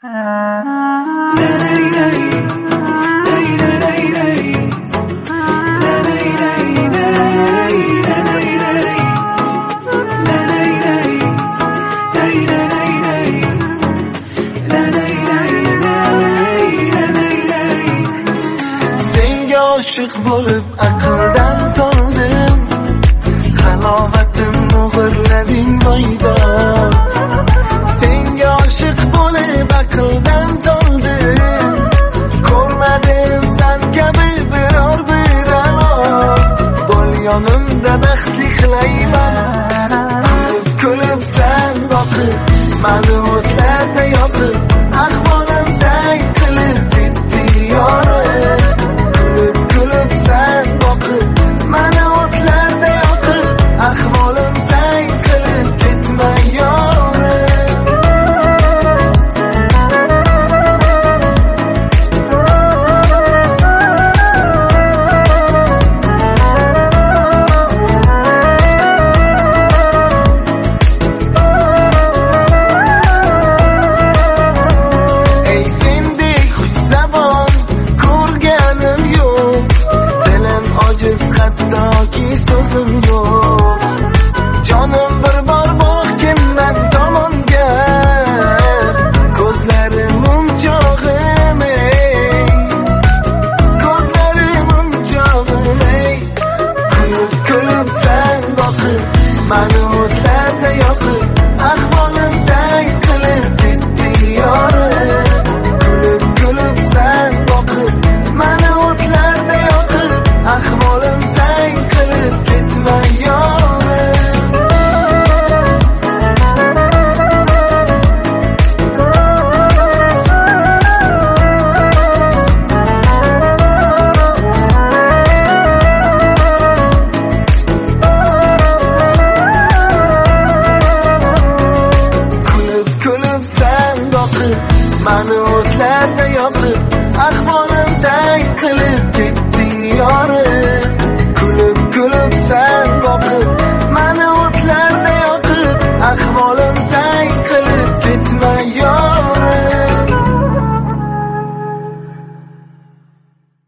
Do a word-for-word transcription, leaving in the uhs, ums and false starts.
Senga oshiq bo'lib aqldan toldim, halovatim o'g'irlading boydod. Senga oshiq bo'lib aqldan toldim, ko'rmadim san kabi biror bir alo. Bo'l yonimda baxtli qilayman, kulib kulib san boqib, mani o'tlarda yoqib, ahvolim tang qilib ketdi yorim. Kulib kulib san boqib, mani o'tlarda yoqib, ahvolim tang qilib ketma yorim. Ey sendek xushzabon ko'rganim yo'q, dilim ojiz hattoki so'zim yo'q. Jonim bir bor boqkinman tomonga, ko'zlarim mumchog'im ey, ko'zlarim mumchog'im ey. Kulib kulib san boqib, mani o'tlarda yoqib, ahvolim tang qilib ketdi yorim. Kulib kulib san boqib, mani o'tlarda yoqib, ahvolim tang qilib ketma yorim. Kulib kulib san boqib, mani o'tlarda yoqib, ahvolim tang qilib ketdi yorim. Kulib kulib san